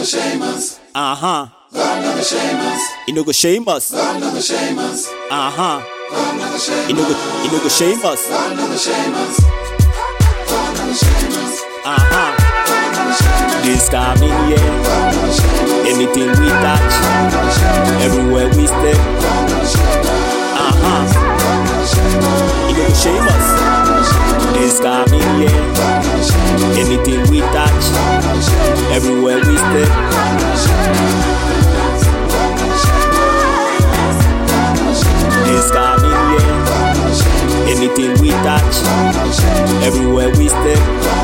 never shame us. God never shame us. You no go shame us. God never shame us. God never shame You no go shame us. God never shame us. God never shame us. This coming year, anything we touch, everywhere we step, you no go shame us. This coming year, anything we touch, everywhere we step. This coming year, anything we touch, everywhere we step.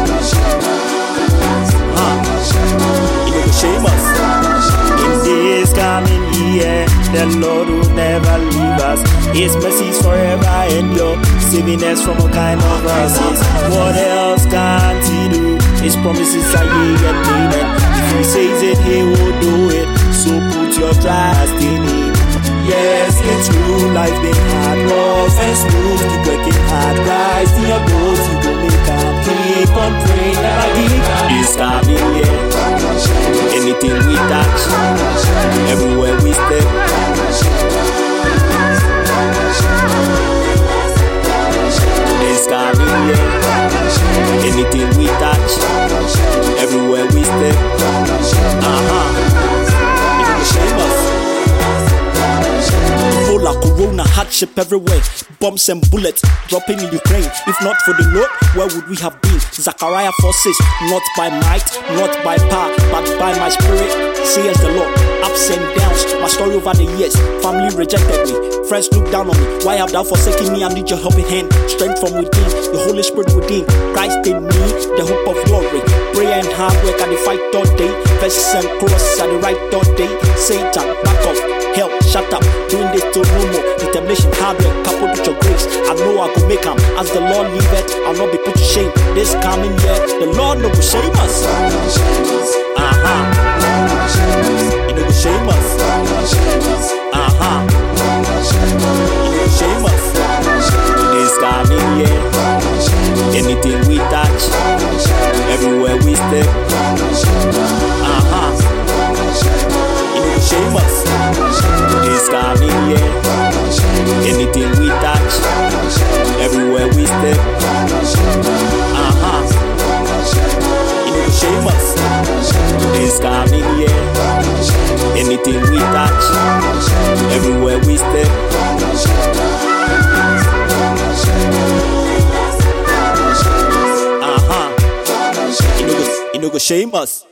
You no go shame us. In this coming year, the Lord will never leave us. His mercies forever endure, saving us from all kind of verses. What else can't He do? His promises are yea and amen. If He says it, He will do it. So put your trust in Him. Yes, it's true, life been hard, rough and smooth. Keep working hard, rise to your goals. You go make them, keep on praying, never give up. This coming year, anything we touch, everywhere we step. This coming year, anything we touch, everywhere we step. You no go shame us. Ebola, corona, hardship everywhere. Bombs and bullets dropping in Ukraine. If not for the Lord, where would we have been? Zechariah 4:6. Not by might, not by power, but by my spirit, says the Lord. Ups and downs, my story over the years. Family rejected me, friends looked down on me. Why have thou forsaken me? I need your helping hand. Strength from within, the Holy Spirit within. Christ in me, the hope of glory. Prayer and hard work, I dey fight all day. Verses and crosses, I dey write all day. Satan, back off. Hell, shut up, doing this to no more. Determination, hard work, coupled with your grace. I know I go make 'em. As the Lord liveth, I'll not be put to shame. This coming year, the Lord no go shame us. God never shame us. You no go shame us. God never shame us. God never shame us. You no go shame us. This coming year, anything we touch, everywhere we step. You no go shame us. This coming year, anything we touch, everywhere we step. You no go shame us. This coming year, anything we touch, everywhere we step. You no go shame us.